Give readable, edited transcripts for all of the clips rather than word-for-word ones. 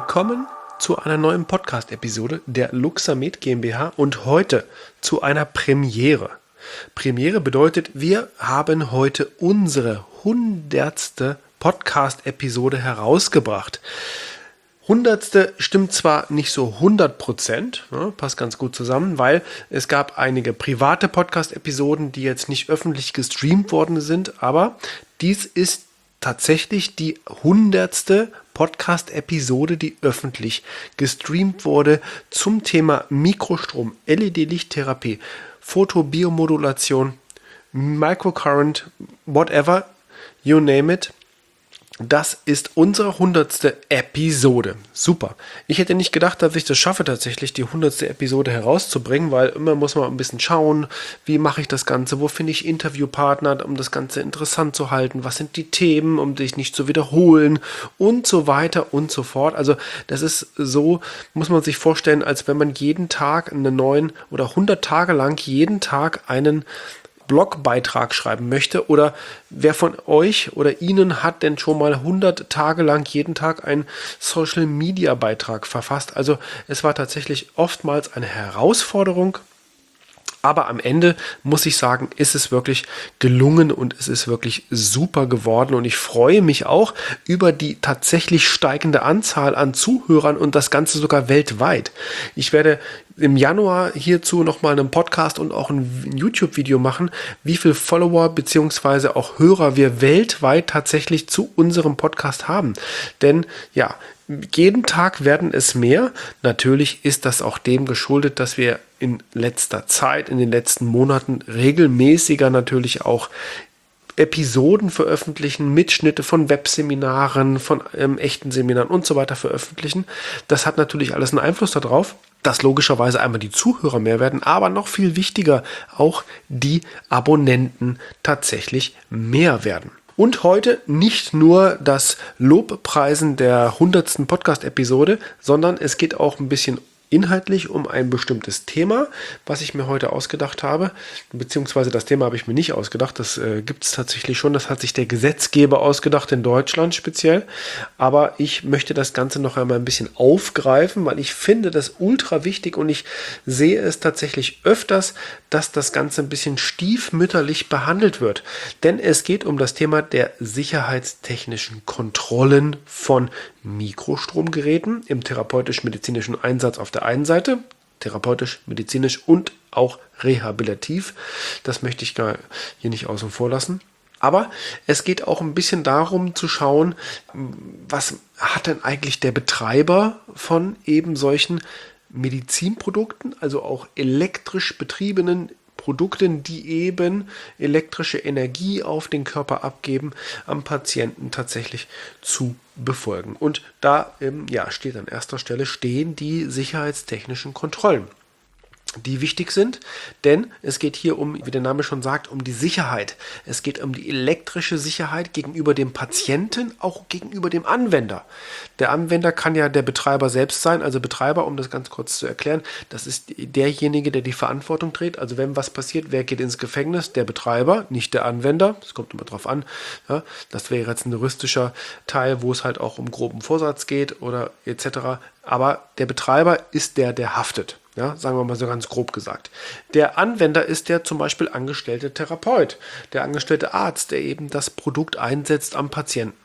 Willkommen zu einer neuen Podcast-Episode der Luxamed GmbH und heute zu einer Premiere. Premiere bedeutet, wir haben heute unsere 100. Podcast-Episode herausgebracht. 100. stimmt zwar nicht so 100%, passt ganz gut zusammen, weil es gab einige private Podcast-Episoden, die jetzt nicht öffentlich gestreamt worden sind, aber dies ist tatsächlich die 100. Podcast-Episode, die öffentlich gestreamt wurde zum Thema Mikrostrom, LED-Lichttherapie, Photobiomodulation, Microcurrent, whatever, you name it. Das ist unsere 100. Episode. Super. Ich hätte nicht gedacht, dass ich das schaffe, tatsächlich die 100. Episode herauszubringen, weil immer muss man ein bisschen schauen, wie mache ich das Ganze, wo finde ich Interviewpartner, um das Ganze interessant zu halten, was sind die Themen, um dich nicht zu wiederholen und so weiter und so fort. Also das ist so, muss man sich vorstellen, als wenn man jeden Tag einen neuen oder 100 Tage lang jeden Tag einen Blogbeitrag schreiben möchte, oder wer von euch oder Ihnen hat denn schon mal 100 Tage lang jeden Tag einen Social-Media-Beitrag verfasst? Also es war tatsächlich oftmals eine Herausforderung, aber am Ende muss ich sagen, ist es wirklich gelungen und es ist wirklich super geworden und ich freue mich auch über die tatsächlich steigende Anzahl an Zuhörern und das Ganze sogar weltweit. Ich werde im Januar hierzu nochmal einen Podcast und auch ein YouTube-Video machen, wie viele Follower bzw. auch Hörer wir weltweit tatsächlich zu unserem Podcast haben. Denn ja, jeden Tag werden es mehr. Natürlich ist das auch dem geschuldet, dass wir in letzter Zeit, in den letzten Monaten regelmäßiger natürlich auch Episoden veröffentlichen, Mitschnitte von Webseminaren, von echten Seminaren und so weiter veröffentlichen. Das hat natürlich alles einen Einfluss darauf, dass logischerweise einmal die Zuhörer mehr werden, aber noch viel wichtiger, auch die Abonnenten tatsächlich mehr werden. Und heute nicht nur das Lobpreisen der 100. Podcast-Episode, sondern es geht auch ein bisschen inhaltlich um ein bestimmtes Thema, was ich mir heute ausgedacht habe, beziehungsweise das Thema habe ich mir nicht ausgedacht, das gibt es tatsächlich schon, das hat sich der Gesetzgeber ausgedacht, in Deutschland speziell, aber ich möchte das Ganze noch einmal ein bisschen aufgreifen, weil ich finde das ultra wichtig und ich sehe es tatsächlich öfters, dass das Ganze ein bisschen stiefmütterlich behandelt wird, denn es geht um das Thema der sicherheitstechnischen Kontrollen von Mikrostromgeräten im therapeutisch-medizinischen Einsatz auf der einen Seite, therapeutisch, medizinisch und auch rehabilitativ. Das möchte ich hier nicht außen vor lassen. Aber es geht auch ein bisschen darum zu schauen, was hat denn eigentlich der Betreiber von eben solchen Medizinprodukten, also auch elektrisch betriebenen Produkten, die eben elektrische Energie auf den Körper abgeben, am Patienten tatsächlich zu befolgen. Und da steht an erster Stelle stehen die sicherheitstechnischen Kontrollen, die wichtig sind, denn es geht hier um, wie der Name schon sagt, um die Sicherheit. Es geht um die elektrische Sicherheit gegenüber dem Patienten, auch gegenüber dem Anwender. Der Anwender kann ja der Betreiber selbst sein, also Betreiber, um das ganz kurz zu erklären, das ist derjenige, der die Verantwortung trägt. Also wenn was passiert, wer geht ins Gefängnis? Der Betreiber, nicht der Anwender. Das kommt immer drauf an. Ja, das wäre jetzt ein juristischer Teil, wo es halt auch um groben Vorsatz geht oder etc. Aber der Betreiber ist der haftet. Ja, sagen wir mal so ganz grob gesagt. Der Anwender ist der zum Beispiel angestellte Therapeut, der angestellte Arzt, der eben das Produkt einsetzt am Patienten.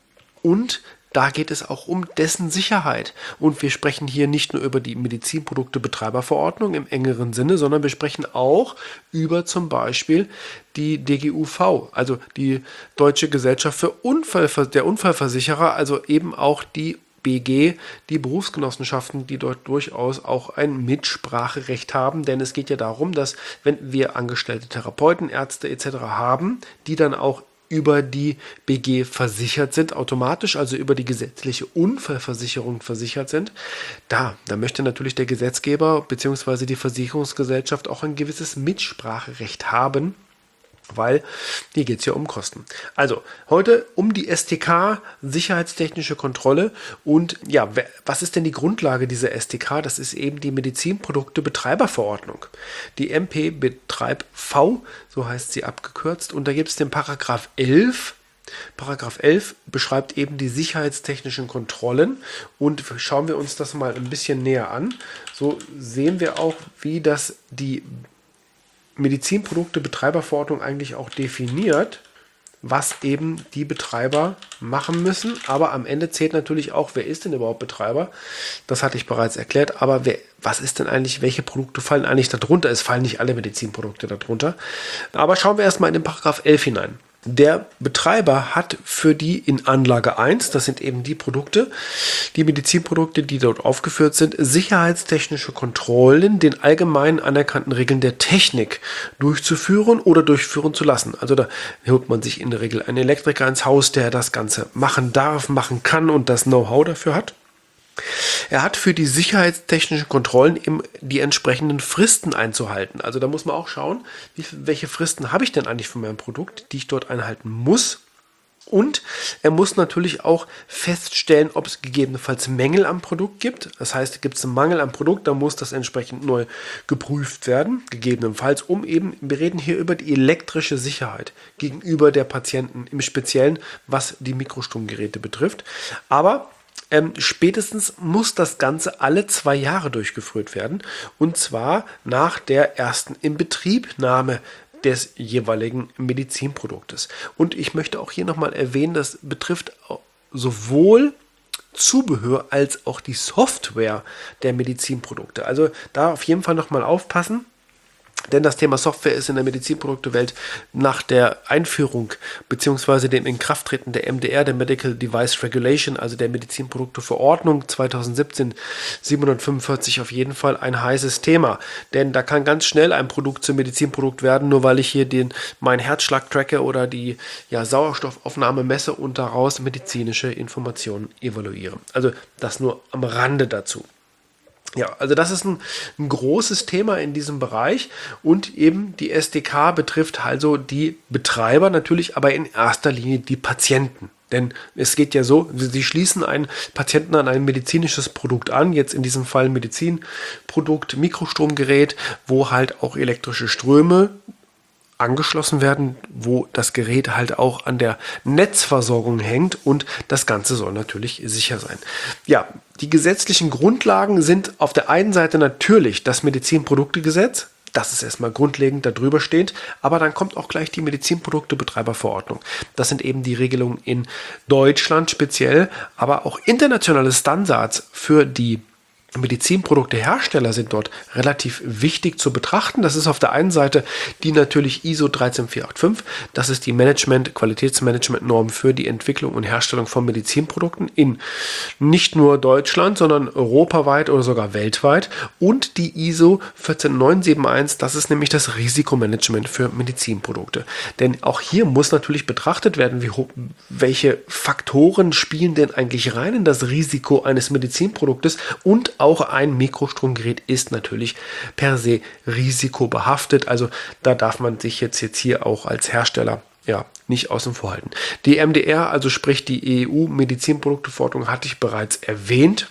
Und da geht es auch um dessen Sicherheit. Und wir sprechen hier nicht nur über die Medizinprodukte-Betreiberverordnung im engeren Sinne, sondern wir sprechen auch über zum Beispiel die DGUV, also die Deutsche Gesellschaft für der Unfallversicherer, also eben auch die BG, die Berufsgenossenschaften, die dort durchaus auch ein Mitspracherecht haben, denn es geht ja darum, dass wenn wir angestellte Therapeuten, Ärzte etc. haben, die dann auch über die BG versichert sind, automatisch, also über die gesetzliche Unfallversicherung versichert sind, da möchte natürlich der Gesetzgeber bzw. die Versicherungsgesellschaft auch ein gewisses Mitspracherecht haben, weil hier geht es ja um Kosten. Also heute um die STK, sicherheitstechnische Kontrolle. Und ja, was ist denn die Grundlage dieser STK? Das ist eben die Medizinprodukte-Betreiberverordnung. Die MP Betreib V, so heißt sie abgekürzt. Und da gibt es den Paragraph 11 Paragraph 11 beschreibt eben die sicherheitstechnischen Kontrollen und schauen wir uns das mal ein bisschen näher an. So sehen wir auch, wie das die Medizinprodukte-Betreiberverordnung eigentlich auch definiert, was eben die Betreiber machen müssen. Aber am Ende zählt natürlich auch, wer ist denn überhaupt Betreiber? Das hatte ich bereits erklärt. Aber was ist denn eigentlich, welche Produkte fallen eigentlich darunter? Es fallen nicht alle Medizinprodukte darunter. Aber schauen wir erstmal in den Paragraph 11 hinein. Der Betreiber hat für die in Anlage 1, das sind eben die Produkte, die Medizinprodukte, die dort aufgeführt sind, sicherheitstechnische Kontrollen den allgemein anerkannten Regeln der Technik durchzuführen oder durchführen zu lassen. Also da holt man sich in der Regel einen Elektriker ins Haus, der das Ganze machen darf, machen kann und das Know-how dafür hat. Er hat für die sicherheitstechnischen Kontrollen eben die entsprechenden Fristen einzuhalten. Also da muss man auch schauen, welche Fristen habe ich denn eigentlich für mein Produkt, die ich dort einhalten muss. Und er muss natürlich auch feststellen, ob es gegebenenfalls Mängel am Produkt gibt. Das heißt, gibt es einen Mangel am Produkt, dann muss das entsprechend neu geprüft werden, gegebenenfalls, wir reden hier über die elektrische Sicherheit gegenüber der Patienten, im Speziellen, was die Mikrostromgeräte betrifft. Aber spätestens muss das Ganze alle 2 Jahre durchgeführt werden, und zwar nach der ersten Inbetriebnahme des jeweiligen Medizinproduktes. Und ich möchte auch hier nochmal erwähnen, das betrifft sowohl Zubehör als auch die Software der Medizinprodukte. Also da auf jeden Fall nochmal aufpassen. Denn das Thema Software ist in der Medizinproduktewelt nach der Einführung bzw. dem Inkrafttreten der MDR, der Medical Device Regulation, also der Medizinprodukteverordnung 2017/745 auf jeden Fall ein heißes Thema. Denn da kann ganz schnell ein Produkt zum Medizinprodukt werden, nur weil ich hier meinen Herzschlag tracke oder die Sauerstoffaufnahme messe und daraus medizinische Informationen evaluiere. Also das nur am Rande dazu. Ja, also das ist ein großes Thema in diesem Bereich, und eben die SDK betrifft also die Betreiber natürlich, aber in erster Linie die Patienten. Denn es geht ja so, sie schließen einen Patienten an ein medizinisches Produkt an, jetzt in diesem Fall Medizinprodukt, Mikrostromgerät, wo halt auch elektrische Ströme angeschlossen werden, wo das Gerät halt auch an der Netzversorgung hängt, und das Ganze soll natürlich sicher sein. Ja, die gesetzlichen Grundlagen sind auf der einen Seite natürlich das Medizinproduktegesetz, das ist erstmal grundlegend darüber steht, aber dann kommt auch gleich die Medizinproduktebetreiberverordnung. Das sind eben die Regelungen in Deutschland speziell, aber auch internationale Standards für die Medizinproduktehersteller sind dort relativ wichtig zu betrachten. Das ist auf der einen Seite die natürlich ISO 13485. Das ist die Qualitätsmanagement-Norm für die Entwicklung und Herstellung von Medizinprodukten in nicht nur Deutschland, sondern europaweit oder sogar weltweit. Und die ISO 14971, das ist nämlich das Risikomanagement für Medizinprodukte. Denn auch hier muss natürlich betrachtet werden, welche Faktoren spielen denn eigentlich rein in das Risiko eines Medizinproduktes, und auch ein Mikrostromgerät ist natürlich per se risikobehaftet. Also da darf man sich jetzt hier auch als Hersteller nicht außen vor halten. Die MDR, also sprich die EU-Medizinprodukteverordnung, hatte ich bereits erwähnt.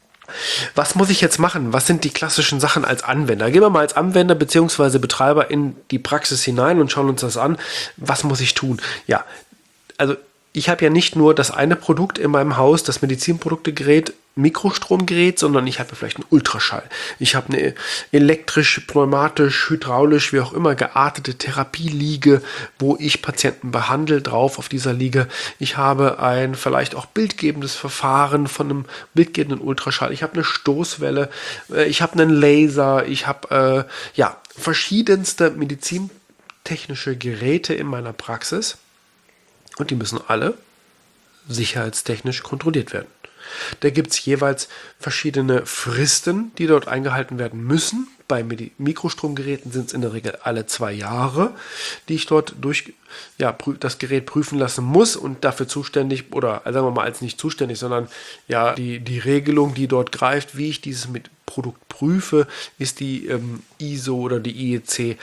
Was muss ich jetzt machen? Was sind die klassischen Sachen als Anwender? Gehen wir mal als Anwender bzw. Betreiber in die Praxis hinein und schauen uns das an. Was muss ich tun? Ja, also ich habe ja nicht nur das eine Produkt in meinem Haus, das Medizinproduktegerät, Mikrostromgerät, sondern ich habe vielleicht einen Ultraschall. Ich habe eine elektrisch, pneumatisch, hydraulisch, wie auch immer geartete Therapieliege, wo ich Patienten behandle, drauf auf dieser Liege. Ich habe ein vielleicht auch bildgebendes Verfahren von einem bildgebenden Ultraschall. Ich habe eine Stoßwelle, ich habe einen Laser, ich habe verschiedenste medizintechnische Geräte in meiner Praxis. Und die müssen alle sicherheitstechnisch kontrolliert werden. Da gibt es jeweils verschiedene Fristen, die dort eingehalten werden müssen. Bei Mikrostromgeräten sind es in der Regel alle 2 Jahre, die ich dort das Gerät prüfen lassen muss, und dafür zuständig, oder sagen wir mal als nicht zuständig, sondern die Regelung, die dort greift, wie ich dieses Produkt prüfe, ist die ISO oder die IEC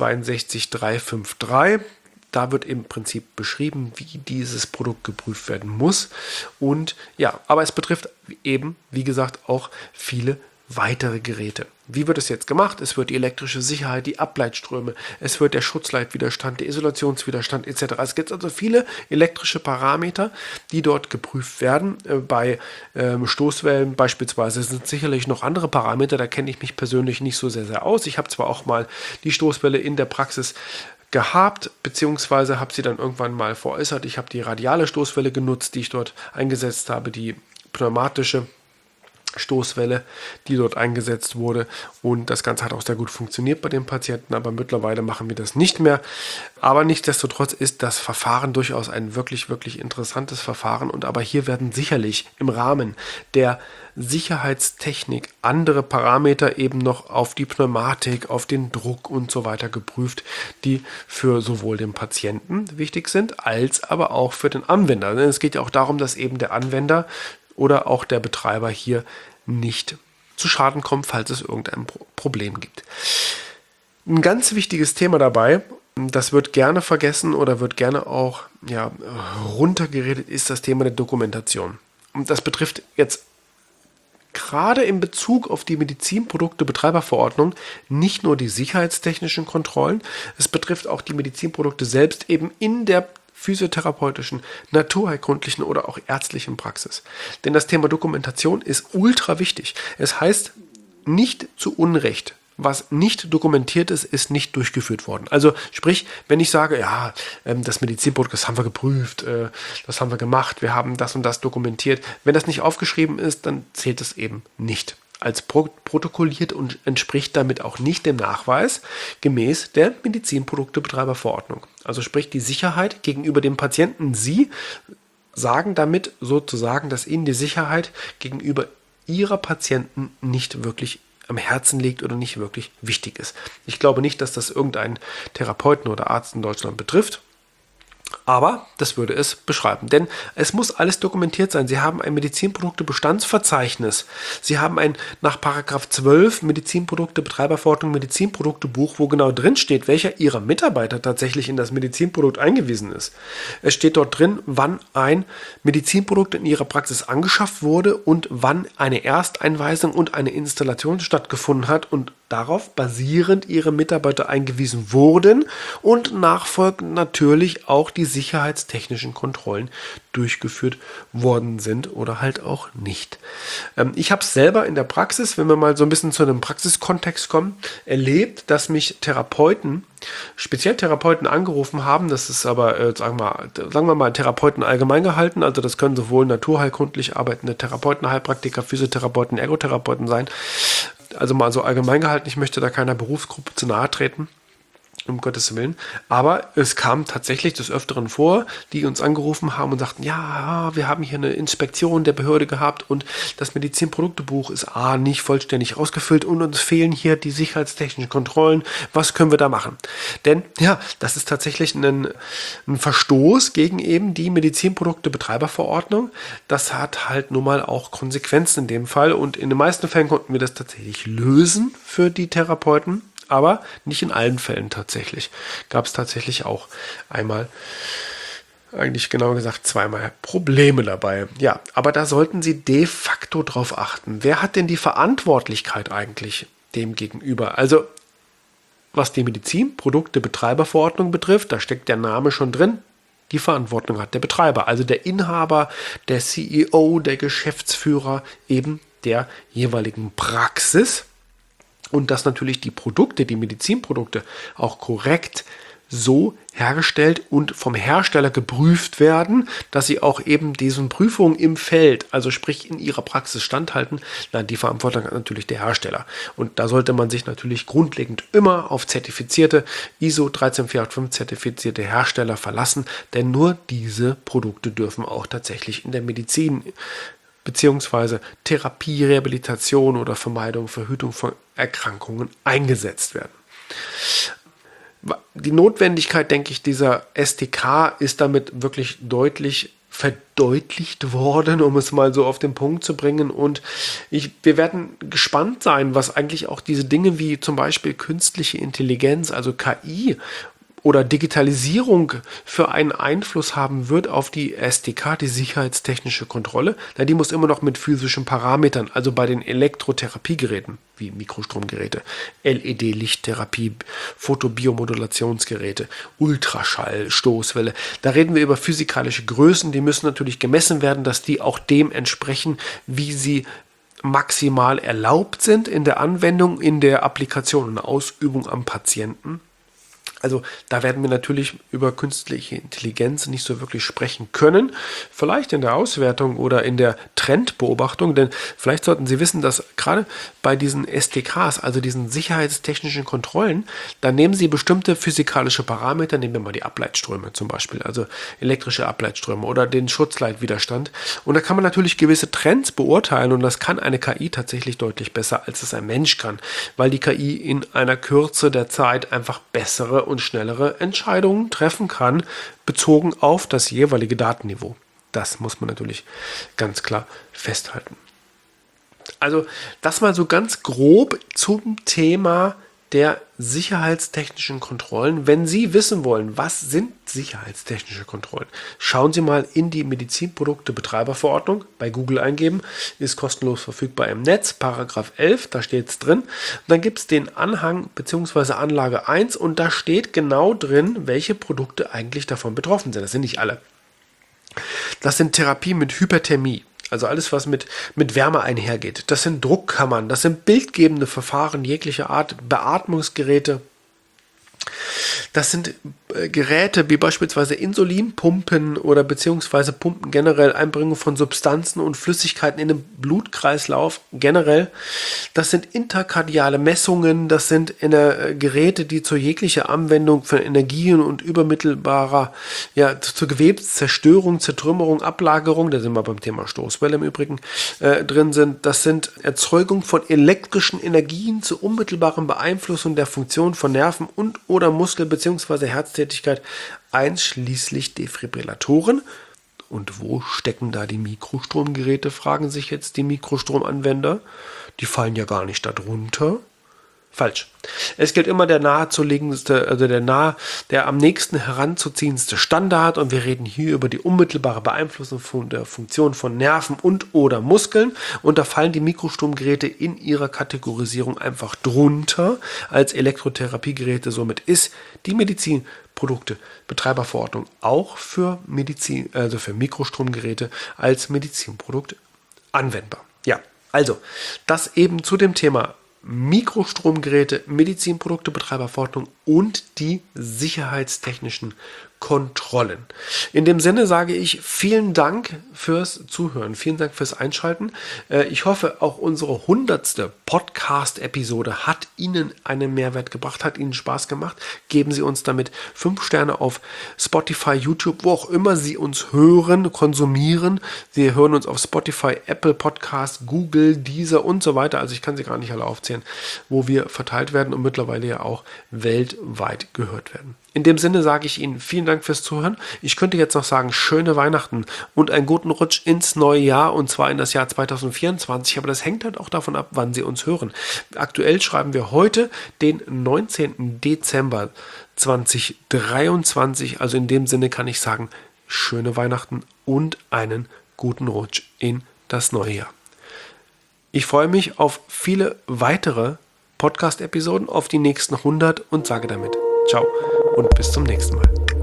62353. Da wird im Prinzip beschrieben, wie dieses Produkt geprüft werden muss. Und aber es betrifft eben, wie gesagt, auch viele weitere Geräte. Wie wird es jetzt gemacht? Es wird die elektrische Sicherheit, die Ableitströme, es wird der Schutzleitwiderstand, der Isolationswiderstand etc. Es gibt also viele elektrische Parameter, die dort geprüft werden. Bei Stoßwellen beispielsweise sind sicherlich noch andere Parameter, da kenne ich mich persönlich nicht so sehr aus. Ich habe zwar auch mal die Stoßwelle in der Praxis gehabt, beziehungsweise habe sie dann irgendwann mal veräußert. Ich habe die radiale Stoßwelle genutzt, die ich dort eingesetzt habe, die pneumatische Stoßwelle, die dort eingesetzt wurde, und das Ganze hat auch sehr gut funktioniert bei den Patienten, aber mittlerweile machen wir das nicht mehr. Aber nichtsdestotrotz ist das Verfahren durchaus ein wirklich, wirklich interessantes Verfahren, und aber hier werden sicherlich im Rahmen der Sicherheitstechnik andere Parameter eben noch auf die Pneumatik, auf den Druck und so weiter geprüft, die für sowohl den Patienten wichtig sind, als aber auch für den Anwender. Denn es geht ja auch darum, dass eben der Anwender oder auch der Betreiber hier nicht zu Schaden kommt, falls es irgendein Problem gibt. Ein ganz wichtiges Thema dabei, das wird gerne vergessen oder wird gerne auch runtergeredet, ist das Thema der Dokumentation. Und das betrifft jetzt gerade in Bezug auf die Medizinprodukte-Betreiberverordnung nicht nur die sicherheitstechnischen Kontrollen, es betrifft auch die Medizinprodukte selbst eben in der physiotherapeutischen, naturheilkundlichen oder auch ärztlichen Praxis. Denn das Thema Dokumentation ist ultra wichtig. Es heißt nicht zu Unrecht, was nicht dokumentiert ist, ist nicht durchgeführt worden. Also sprich, wenn ich sage, ja, das Medizinprodukt, das haben wir geprüft, das haben wir gemacht, wir haben das und das dokumentiert. Wenn das nicht aufgeschrieben ist, dann zählt es eben nicht als protokolliert und entspricht damit auch nicht dem Nachweis gemäß der Medizinproduktebetreiberverordnung. Also sprich die Sicherheit gegenüber dem Patienten. Sie sagen damit sozusagen, dass Ihnen die Sicherheit gegenüber Ihrer Patienten nicht wirklich am Herzen liegt oder nicht wirklich wichtig ist. Ich glaube nicht, dass das irgendeinen Therapeuten oder Arzt in Deutschland betrifft. Aber das würde es beschreiben, denn es muss alles dokumentiert sein. Sie haben ein Medizinproduktebestandsverzeichnis. Sie haben ein nach § 12 Medizinprodukte-Betreiberverordnung Medizinproduktebuch, wo genau drin steht, welcher Ihrer Mitarbeiter tatsächlich in das Medizinprodukt eingewiesen ist. Es steht dort drin, wann ein Medizinprodukt in Ihrer Praxis angeschafft wurde und wann eine Ersteinweisung und eine Installation stattgefunden hat und darauf basierend Ihre Mitarbeiter eingewiesen wurden und nachfolgend natürlich auch die sicherheitstechnischen Kontrollen durchgeführt worden sind oder halt auch nicht. Ich habe es selber in der Praxis, wenn wir mal so ein bisschen zu einem Praxiskontext kommen, erlebt, dass mich Therapeuten, speziell Therapeuten angerufen haben. Das ist aber, sagen wir mal, Therapeuten allgemein gehalten. Also das können sowohl naturheilkundlich arbeitende Therapeuten, Heilpraktiker, Physiotherapeuten, Ergotherapeuten sein. Also mal so allgemein gehalten, ich möchte da keiner Berufsgruppe zu nahe treten, um Gottes Willen. Aber es kam tatsächlich des Öfteren vor, die uns angerufen haben und sagten, ja, wir haben hier eine Inspektion der Behörde gehabt und das Medizinproduktebuch ist nicht vollständig ausgefüllt und uns fehlen hier die sicherheitstechnischen Kontrollen. Was können wir da machen? Denn ja, das ist tatsächlich ein Verstoß gegen eben die Medizinprodukte-Betreiberverordnung. Das hat halt nun mal auch Konsequenzen in dem Fall und in den meisten Fällen konnten wir das tatsächlich lösen für die Therapeuten. Aber nicht in allen Fällen tatsächlich. Gab es tatsächlich auch einmal, eigentlich genauer gesagt zweimal Probleme dabei. Ja, aber da sollten Sie de facto drauf achten. Wer hat denn die Verantwortlichkeit eigentlich dem gegenüber? Also, was die Medizinprodukte-Betreiberverordnung betrifft, da steckt der Name schon drin. Die Verantwortung hat der Betreiber, also der Inhaber, der CEO, der Geschäftsführer eben der jeweiligen Praxis. Und dass natürlich die Produkte, die Medizinprodukte auch korrekt so hergestellt und vom Hersteller geprüft werden, dass sie auch eben diesen Prüfungen im Feld, also sprich in ihrer Praxis standhalten. Die Verantwortung hat natürlich der Hersteller. Und da sollte man sich natürlich grundlegend immer auf zertifizierte ISO 13485 zertifizierte Hersteller verlassen, denn nur diese Produkte dürfen auch tatsächlich in der Medizin beziehungsweise Therapie, Rehabilitation oder Vermeidung, Verhütung von Erkrankungen eingesetzt werden. Die Notwendigkeit, denke ich, dieser STK ist damit wirklich deutlich verdeutlicht worden, um es mal so auf den Punkt zu bringen. Und wir werden gespannt sein, was eigentlich auch diese Dinge wie zum Beispiel künstliche Intelligenz, also KI, oder Digitalisierung für einen Einfluss haben wird auf die STK, die sicherheitstechnische Kontrolle, na, die muss immer noch mit physischen Parametern, also bei den Elektrotherapiegeräten wie Mikrostromgeräte, LED-Lichttherapie, Photobiomodulationsgeräte, Ultraschall, Stoßwelle, da reden wir über physikalische Größen, die müssen natürlich gemessen werden, dass die auch dem entsprechen, wie sie maximal erlaubt sind in der Anwendung, in der Applikation und Ausübung am Patienten. Also da werden wir natürlich über künstliche Intelligenz nicht so wirklich sprechen können. Vielleicht in der Auswertung oder in der Trendbeobachtung, denn vielleicht sollten Sie wissen, dass gerade bei diesen STKs, also diesen sicherheitstechnischen Kontrollen, da nehmen Sie bestimmte physikalische Parameter, nehmen wir mal die Ableitströme zum Beispiel, also elektrische Ableitströme oder den Schutzleitwiderstand. Und da kann man natürlich gewisse Trends beurteilen und das kann eine KI tatsächlich deutlich besser, als es ein Mensch kann, weil die KI in einer Kürze der Zeit einfach bessere und schnellere Entscheidungen treffen kann, bezogen auf das jeweilige Datenniveau. Das muss man natürlich ganz klar festhalten. Also das mal so ganz grob zum Thema der sicherheitstechnischen Kontrollen. Wenn Sie wissen wollen, was sind sicherheitstechnische Kontrollen, schauen Sie mal in die Medizinprodukte-Betreiberverordnung, bei Google eingeben, ist kostenlos verfügbar im Netz, Paragraph 11, da steht es drin. Und dann gibt es den Anhang bzw. Anlage 1 und da steht genau drin, welche Produkte eigentlich davon betroffen sind. Das sind nicht alle. Das sind Therapien mit Hyperthermie. Also alles, was mit Wärme einhergeht. Das sind Druckkammern, das sind bildgebende Verfahren jeglicher Art, Beatmungsgeräte. Das sind Geräte wie beispielsweise Insulinpumpen oder beziehungsweise Pumpen generell, Einbringung von Substanzen und Flüssigkeiten in den Blutkreislauf generell. Das sind interkardiale Messungen, das sind Geräte, die zur jeglicher Anwendung von Energien und übermittelbarer, zur Gewebszerstörung, Zertrümmerung, Ablagerung, da sind wir beim Thema Stoßwelle im Übrigen, drin sind. Das sind Erzeugung von elektrischen Energien zur unmittelbaren Beeinflussung der Funktion von Nerven und oder Muskel- bzw. Herztätigkeit, einschließlich Defibrillatoren. Und wo stecken da die Mikrostromgeräte, fragen sich jetzt die Mikrostromanwender. Die fallen ja gar nicht darunter. Falsch. Es gilt immer der nahezulegendste, also der am nächsten heranzuziehendste Standard und wir reden hier über die unmittelbare Beeinflussung von der Funktion von Nerven und oder Muskeln und da fallen die Mikrostromgeräte in ihrer Kategorisierung einfach drunter als Elektrotherapiegeräte. Somit ist die Medizinprodukte-Betreiberverordnung auch für Medizin, also für Mikrostromgeräte als Medizinprodukt anwendbar. Ja, also das eben zu dem Thema Mikrostromgeräte, Medizinprodukte, Betreiberverordnung und die sicherheitstechnischen Kontrollen. In dem Sinne sage ich vielen Dank fürs Zuhören, vielen Dank fürs Einschalten. Ich hoffe, auch unsere 100. Podcast-Episode hat Ihnen einen Mehrwert gebracht, hat Ihnen Spaß gemacht. Geben Sie uns damit 5 Sterne auf Spotify, YouTube, wo auch immer Sie uns hören, konsumieren. Sie hören uns auf Spotify, Apple Podcast, Google, Deezer und so weiter. Also ich kann sie gar nicht alle aufzählen, wo wir verteilt werden und mittlerweile ja auch weltweit gehört werden. In dem Sinne sage ich Ihnen vielen Dank fürs Zuhören. Ich könnte jetzt noch sagen, schöne Weihnachten und einen guten Rutsch ins neue Jahr und zwar in das Jahr 2024. Aber das hängt halt auch davon ab, wann Sie uns hören. Aktuell schreiben wir heute den 19. Dezember 2023. Also in dem Sinne kann ich sagen, schöne Weihnachten und einen guten Rutsch in das neue Jahr. Ich freue mich auf viele weitere Podcast-Episoden, auf die nächsten 100 und sage damit ciao und bis zum nächsten Mal.